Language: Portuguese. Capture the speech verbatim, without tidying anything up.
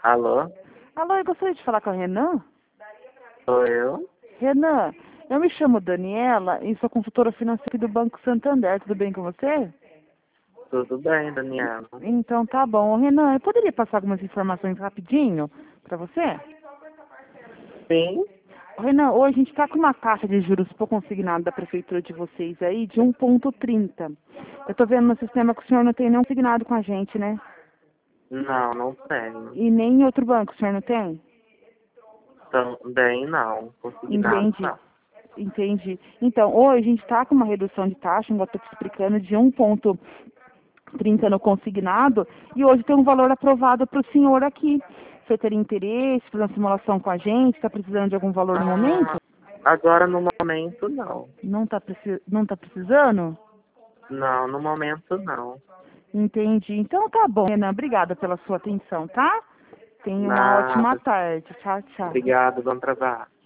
Alô? Alô, eu gostaria de falar com a Renan. Sou eu? Renan, eu me chamo Daniela e sou consultora financeira do Banco Santander. Tudo bem com você? Tudo bem, Daniela? Então tá bom. Renan, eu poderia passar algumas informações rapidinho para você? Sim? Renan, hoje a gente está com uma taxa de juros por consignado da prefeitura de vocês aí de um ponto trinta. Eu estou vendo no sistema que o senhor não tem nenhum consignado com a gente, né? Não, não tenho. E nem em outro banco o senhor não tem? Também não. Consignado Entendi. não. Entendi. Então, hoje a gente está com uma redução de taxa, igual eu estou te explicando, de um ponto trinta no consignado, e hoje tem um valor aprovado para o senhor aqui. Você teria interesse, fazer uma simulação com a gente? Está precisando de algum valor no momento? Ah, agora no momento não. Não está preci não tá precisando? Não, no momento não. Entendi. Então tá bom, Renan. Obrigada pela sua atenção, tá? Tenha uma ótima Nada. tarde. Tchau, tchau. Obrigado, bom trabalho.